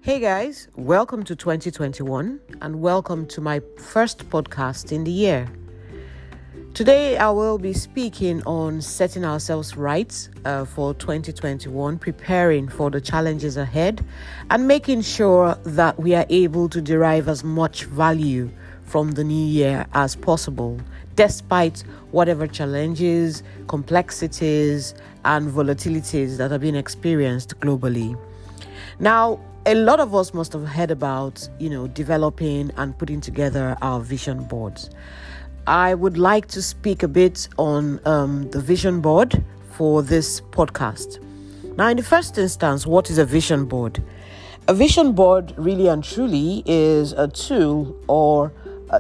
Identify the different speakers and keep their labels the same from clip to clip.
Speaker 1: Hey guys, welcome to 2021 and welcome to my first podcast in the year. Today I will be speaking on setting ourselves right for 2021, preparing for the challenges ahead and making sure that we are able to derive as much value from the new year as possible, despite whatever challenges, complexities and volatilities that are being experienced globally. Now, a lot of us must have heard about, developing and putting together our vision boards. I would like to speak a bit on the vision board for this podcast. Now, in the first instance, what is a vision board? A vision board really and truly is a tool or,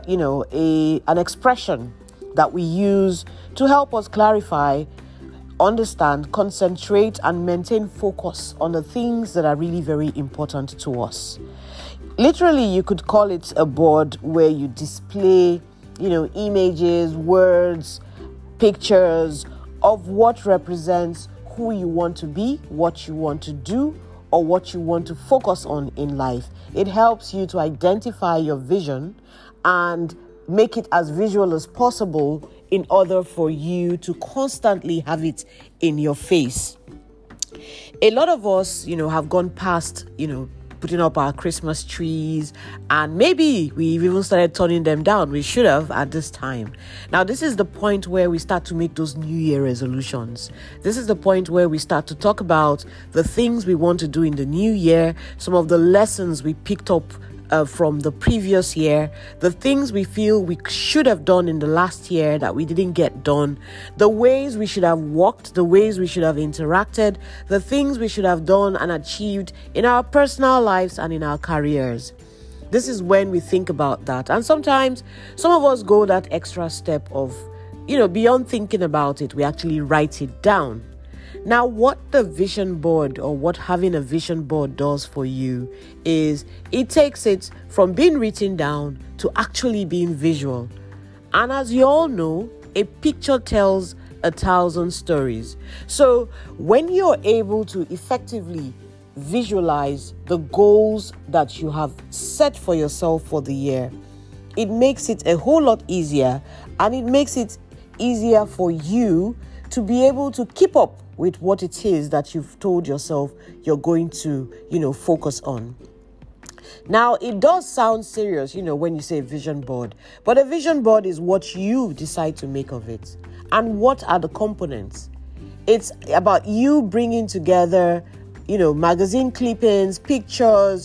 Speaker 1: an expression that we use to help us clarify, understand, concentrate, and maintain focus on the things that are really very important to us. Literally, you could call it a board where you display, images, words, pictures of what represents who you want to be, what you want to do, or what you want to focus on in life. It helps you to identify your vision and make it as visual as possible in order for you to constantly have it in your face. A lot of us, have gone past, putting up our Christmas trees, and maybe we've even started turning them down. We should have at this time. Now, this is the point where we start to make those New Year resolutions. This is the point where we start to talk about the things we want to do in the new year, some of the lessons we picked up from the previous year, the things we feel we should have done in the last year that we didn't get done, the ways we should have walked, the ways we should have interacted, the things we should have done and achieved in our personal lives and in our careers. This is when we think about that. And sometimes some of us go that extra step of, beyond thinking about it, we actually write it down. Now, what the vision board or what having a vision board does for you is it takes it from being written down to actually being visual. And as you all know, a picture tells 1,000 stories. So when you're able to effectively visualize the goals that you have set for yourself for the year, it makes it a whole lot easier, and it makes it easier for you to be able to keep up with what it is that you've told yourself you're going to, focus on. Now, it does sound serious, when you say vision board, but a vision board is what you decide to make of it. And what are the components? It's about you bringing together, magazine clippings, pictures,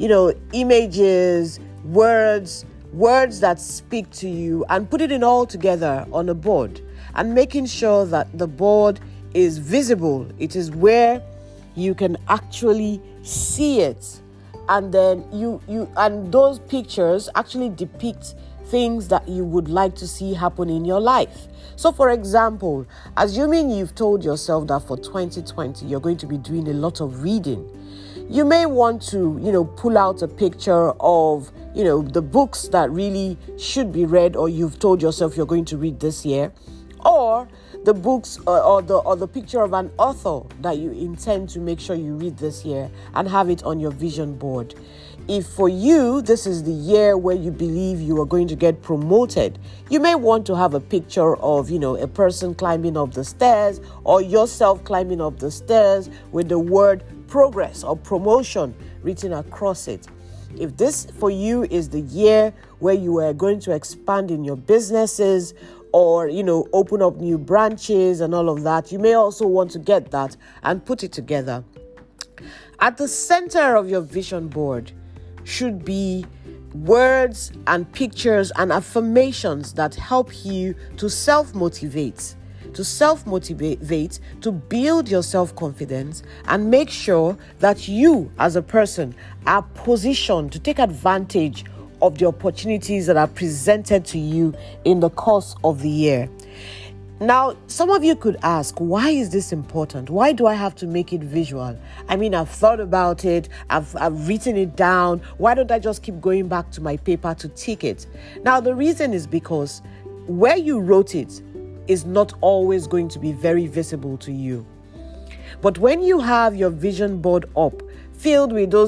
Speaker 1: images, words that speak to you, and put it all together on a board and making sure that the board is visible. It is where you can actually see it, and then and those pictures actually depict things that you would like to see happen in your life. So, for example, assuming you've told yourself that for 2020 you're going to be doing a lot of reading, you may want to pull out a picture of the books that really should be read, or you've told yourself you're going to read this year, or the books or the picture of an author that you intend to make sure you read this year, and have it on your vision board. If for you, this is the year where you believe you are going to get promoted, you may want to have a picture of, a person climbing up the stairs, or yourself climbing up the stairs with the word progress or promotion written across it. If this for you is the year where you are going to expand in your businesses, or, open up new branches and all of that, you may also want to get that and put it together. At the center of your vision board should be words and pictures and affirmations that help you to self-motivate, to build your self-confidence, and make sure that you as a person are positioned to take advantage of the opportunities that are presented to you in the course of the year. Now, some of you could ask, why is this important? Why do I have to make it visual? I mean, I've thought about it. I've written it down. Why don't I just keep going back to my paper to tick it? Now, the reason is because where you wrote it is not always going to be very visible to you. But when you have your vision board up, filled with those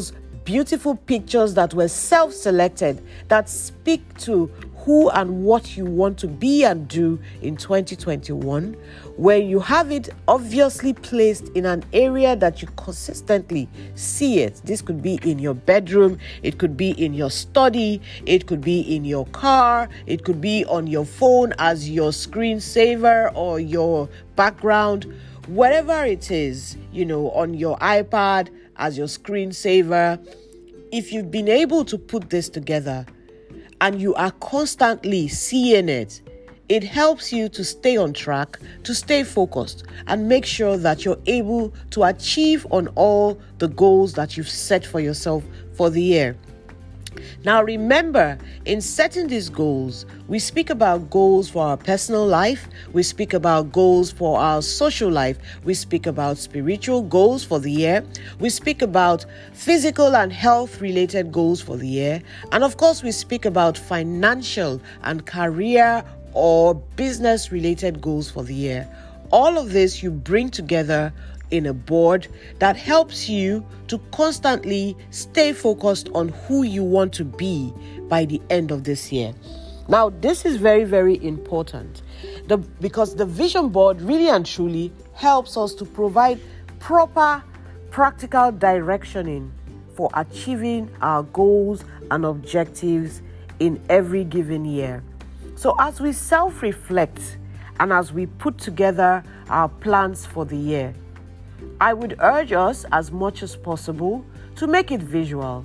Speaker 1: beautiful pictures that were self-selected that speak to who and what you want to be and do in 2021, where you have it obviously placed in an area that you consistently see it. This could be in your bedroom, it could be in your study, it could be in your car, it could be on your phone as your screensaver or your background, whatever it is, on your iPad as your screensaver. If you've been able to put this together and you are constantly seeing it, it helps you to stay on track, to stay focused, and make sure that you're able to achieve on all the goals that you've set for yourself for the year. Now remember, in setting these goals, we speak about goals for our personal life, we speak about goals for our social life, we speak about spiritual goals for the year, we speak about physical and health related goals for the year, and of course we speak about financial and career or business related goals for the year. All of this you bring together in a board that helps you to constantly stay focused on who you want to be by the end of this year. Now, this is very, very important because the vision board really and truly helps us to provide proper practical directioning for achieving our goals and objectives in every given year. So as we self-reflect and as we put together our plans for the year, I would urge us as much as possible to make it visual.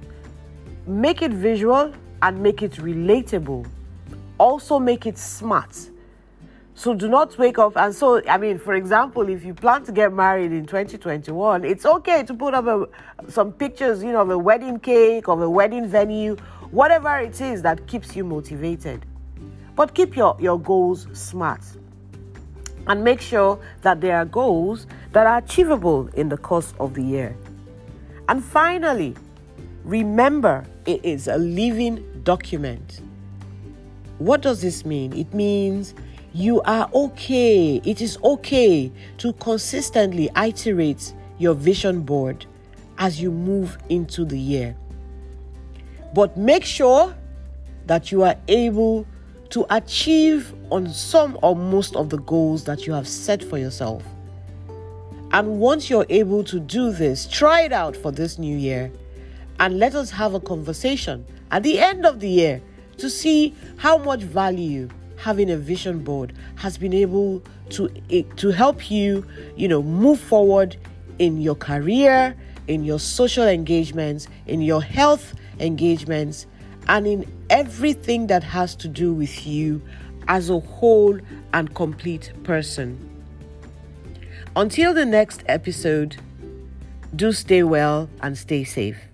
Speaker 1: Make it visual and make it relatable. Also make it smart. So do not wake up and for example, if you plan to get married in 2021, it's okay to put up some pictures, of a wedding cake, of a wedding venue, whatever it is that keeps you motivated. But keep your goals smart. And make sure that there are goals that are achievable in the course of the year. And finally, remember, it is a living document. What does this mean? It means you are okay. It is okay to consistently iterate your vision board as you move into the year. But make sure that you are able to achieve on some or most of the goals that you have set for yourself. And once you're able to do this, try it out for this new year and let us have a conversation at the end of the year to see how much value having a vision board has been able to help you, move forward in your career, in your social engagements, in your health engagements, and in everything that has to do with you as a whole and complete person. Until the next episode, do stay well and stay safe.